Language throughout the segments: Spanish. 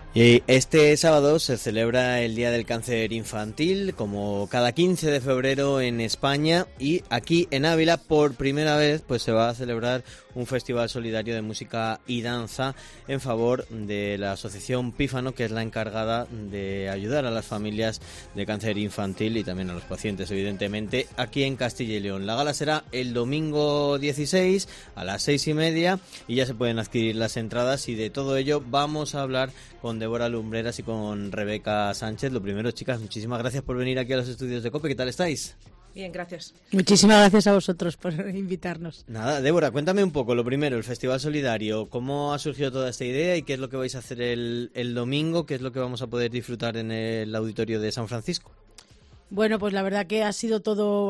Y este sábado se celebra el Día del Cáncer Infantil, como cada 15 de febrero en España, y aquí en Ávila por primera vez pues se va a celebrar un festival solidario de música y danza en favor de la asociación Pífano, que es la encargada de ayudar a las familias de cáncer infantil y también a los pacientes, evidentemente, aquí en Castilla y León. La gala será el domingo 16 a las 6:30 y ya se pueden adquirir las entradas, y de todo ello vamos a hablar con Débora Lumbreras y con Rebeca Sánchez. Lo primero, chicas, muchísimas gracias por venir aquí a los estudios de COPE. ¿Qué tal estáis? Bien, gracias. Muchísimas gracias a vosotros por invitarnos. Nada, Débora, cuéntame un poco, lo primero, el Festival Solidario, ¿cómo ha surgido toda esta idea y qué es lo que vais a hacer el domingo? ¿Qué es lo que vamos a poder disfrutar en el auditorio de San Francisco? Bueno, pues la verdad que ha sido todo,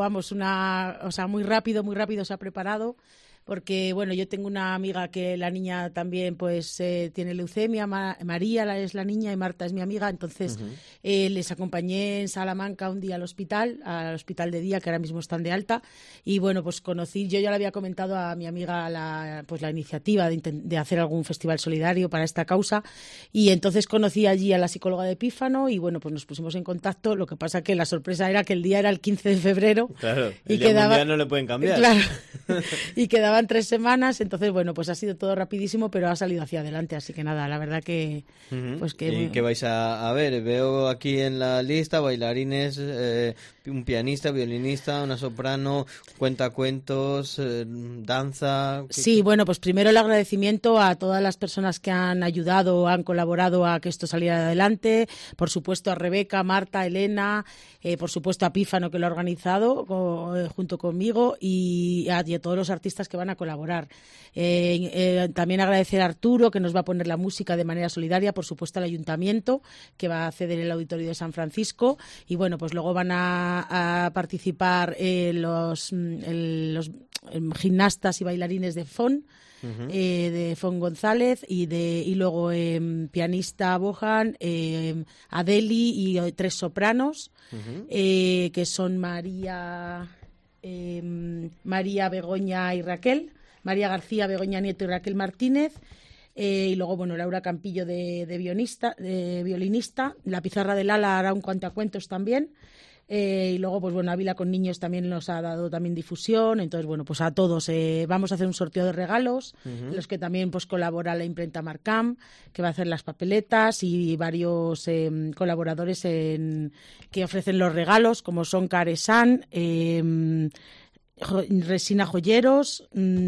muy rápido se ha preparado. Porque, bueno, yo tengo una amiga que la niña también pues tiene leucemia, María es la niña y Marta es mi amiga, entonces les acompañé en Salamanca un día al hospital de día, que ahora mismo están de alta, y bueno, pues yo ya le había comentado a mi amiga la iniciativa de hacer algún festival solidario para esta causa, y entonces conocí allí a la psicóloga de Pífano y bueno, pues nos pusimos en contacto. Lo que pasa que la sorpresa era que el día era el 15 de febrero. Claro, y el día mundial no le pueden cambiar. Claro, y quedaban 3 semanas, entonces bueno, pues ha sido todo rapidísimo, pero ha salido hacia adelante, así que nada, la verdad que pues que... ¿Y qué vais a ver? Veo aquí en la lista bailarines, un pianista, violinista, una soprano, cuentacuentos, danza... Sí, bueno, pues primero el agradecimiento a todas las personas que han ayudado, han colaborado a que esto saliera adelante, por supuesto a Rebeca, Marta, Elena, por supuesto a Pífano, que lo ha organizado junto conmigo, y a todos los artistas que van a colaborar. También agradecer a Arturo, que nos va a poner la música de manera solidaria, por supuesto al Ayuntamiento, que va a ceder el auditorio de San Francisco, y bueno, pues luego van a participar los gimnastas y bailarines de FON, de Fon González, y luego pianista Bojan, Adeli y 3 sopranos, que son María, Begoña y Raquel, María García, Begoña Nieto y Raquel Martínez, y luego bueno, Laura Campillo de violinista, la pizarra de Lala hará un cuentacuentos también. Y luego, pues bueno, Ávila con Niños también nos ha dado también difusión. Entonces, bueno, pues a todos vamos a hacer un sorteo de regalos, en los que también pues colabora la imprenta Marcam, que va a hacer las papeletas, y varios colaboradores que ofrecen los regalos, como son Caresan, Resina Joyeros,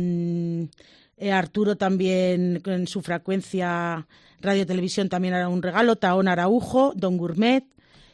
Arturo también en su frecuencia Radio Televisión también hará un regalo, Taón Araujo, Don Gourmet.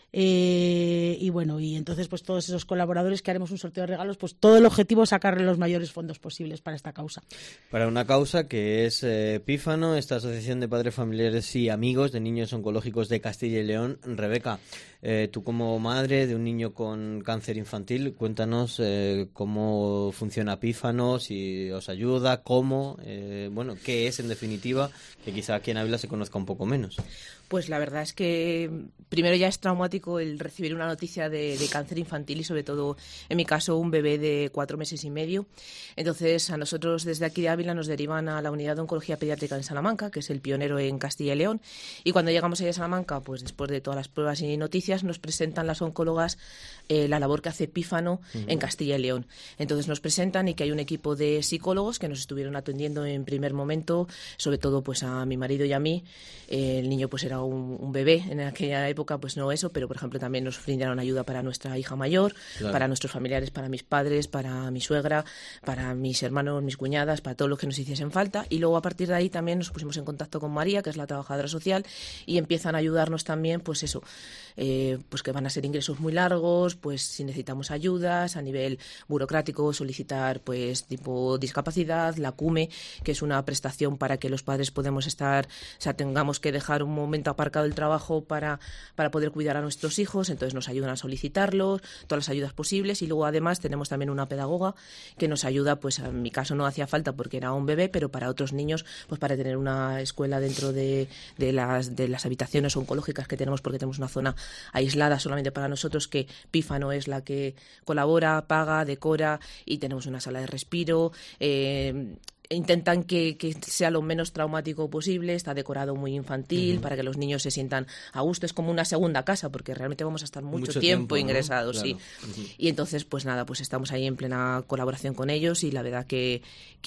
Y bueno, y entonces pues todos esos colaboradores que haremos un sorteo de regalos, pues todo el objetivo es sacarle los mayores fondos posibles para esta causa. Para una causa que es Pífano, esta asociación de padres, familiares y amigos de niños oncológicos de Castilla y León. Rebeca, tú como madre de un niño con cáncer infantil, cuéntanos cómo funciona Pífano, si os ayuda, cómo, qué es en definitiva, que quizá aquí en Ávila se conozca un poco menos. Pues la verdad es que primero ya es traumático el recibir una noticia de cáncer infantil, y sobre todo en mi caso un bebé de 4 meses y medio. Entonces a nosotros desde aquí de Ávila nos derivan a la unidad de oncología pediátrica en Salamanca, que es el pionero en Castilla y León, y cuando llegamos allá a Salamanca, pues después de todas las pruebas y noticias, nos presentan las oncólogas la labor que hace Pífano en Castilla y León. Entonces nos presentan, y que hay un equipo de psicólogos que nos estuvieron atendiendo en primer momento, sobre todo pues a mi marido y a mí. El niño pues era un bebé en aquella época, pues no eso, pero por ejemplo también nos brindaron ayuda para nuestra hija mayor, claro, para nuestros familiares, para mis padres, para mi suegra, para mis hermanos, mis cuñadas, para todos los que nos hiciesen falta. Y luego a partir de ahí también nos pusimos en contacto con María, que es la trabajadora social, y empiezan a ayudarnos también, pues eso, pues que van a ser ingresos muy largos, pues si necesitamos ayudas a nivel burocrático, solicitar pues tipo discapacidad, la CUME, que es una prestación para que los padres podemos estar, o sea, tengamos que dejar un momento aparcado el trabajo para poder cuidar a nuestros hijos. Entonces nos ayudan a solicitarlos, todas las ayudas posibles, y luego además tenemos también una pedagoga que nos ayuda, pues en mi caso no hacía falta porque era un bebé, pero para otros niños, pues para tener una escuela dentro de las habitaciones oncológicas que tenemos, porque tenemos una zona aislada solamente para nosotros, que Pífano es la que colabora, paga, decora, y tenemos una sala de respiro, intentan que sea lo menos traumático posible, está decorado muy infantil para que los niños se sientan a gusto, es como una segunda casa porque realmente vamos a estar mucho tiempo ingresados, ¿no? Claro. Sí. Y entonces pues nada, pues estamos ahí en plena colaboración con ellos y la verdad que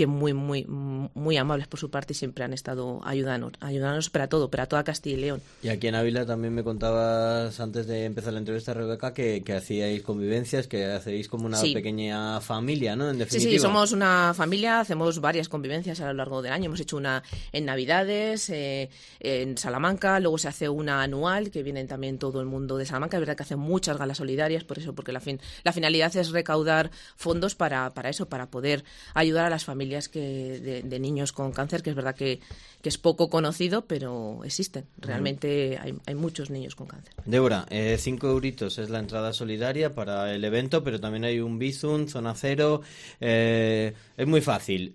muy amables por su parte y siempre han estado ayudándonos para todo, para toda Castilla y León. Y aquí en Ávila también me contabas antes de empezar la entrevista, Rebeca, que hacíais convivencias, que hacéis como una pequeña familia, ¿no? En definitiva. Sí, somos una familia, hacemos varias convivencias a lo largo del año. Hemos hecho una en Navidades, en Salamanca, luego se hace una anual, que vienen también todo el mundo de Salamanca. Es verdad que hacen muchas galas solidarias, por eso, porque la finalidad es recaudar fondos para eso, para poder ayudar a las familias de niños con cáncer, que es verdad que es poco conocido, pero existen. Realmente hay muchos niños con cáncer. Débora, 5 euritos es la entrada solidaria para el evento, pero también hay un Bizum, zona cero. Es muy fácil.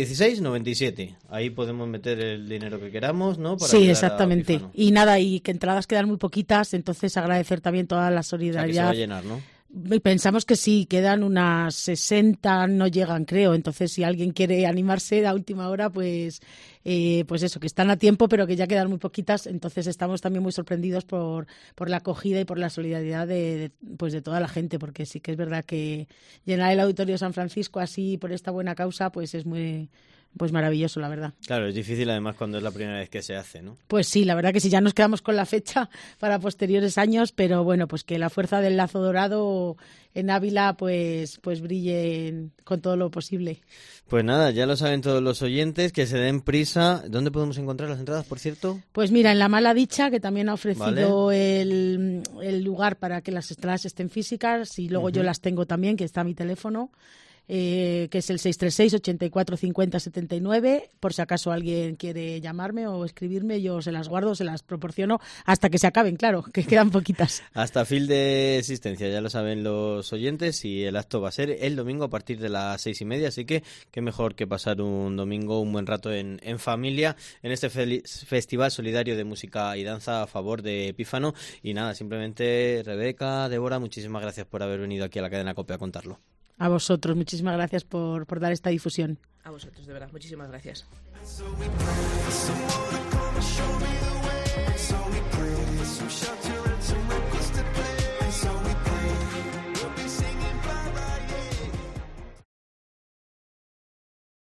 01697. Ahí podemos meter el dinero que queramos, ¿no? Para sí, exactamente. Y nada, y que entradas quedan muy poquitas, entonces agradecer también toda la solidaridad. O sea, que se va a llenar, ¿no? Pensamos que sí, quedan unas 60, no llegan, creo. Entonces, si alguien quiere animarse a última hora, pues eso, que están a tiempo, pero que ya quedan muy poquitas. Entonces, estamos también muy sorprendidos por la acogida y por la solidaridad de toda la gente, porque sí que es verdad que llenar el Auditorio San Francisco así por esta buena causa, pues es muy... Pues maravilloso, la verdad. Claro, es difícil además cuando es la primera vez que se hace, ¿no? Pues sí, la verdad que sí, ya nos quedamos con la fecha para posteriores años, pero bueno, pues que la fuerza del lazo dorado en Ávila pues brille con todo lo posible. Pues nada, ya lo saben todos los oyentes, que se den prisa. ¿Dónde podemos encontrar las entradas, por cierto? Pues mira, en La Mala Dicha, que también ha ofrecido el lugar para que las entradas estén físicas, y luego yo las tengo también, que está mi teléfono. Que es el 636 84 50 79. Por si acaso alguien quiere llamarme o escribirme, yo se las guardo, se las proporciono hasta que se acaben, claro, que quedan poquitas. Hasta fin de existencia, ya lo saben los oyentes, y el acto va a ser el domingo a partir de las 6:30, así que qué mejor que pasar un domingo, un buen rato en familia, en este festival solidario de música y danza a favor de Epífano. Y nada, simplemente Rebeca, Débora, muchísimas gracias por haber venido aquí a la cadena COPE a contarlo. A vosotros, muchísimas gracias por dar esta difusión. A vosotros, de verdad, muchísimas gracias.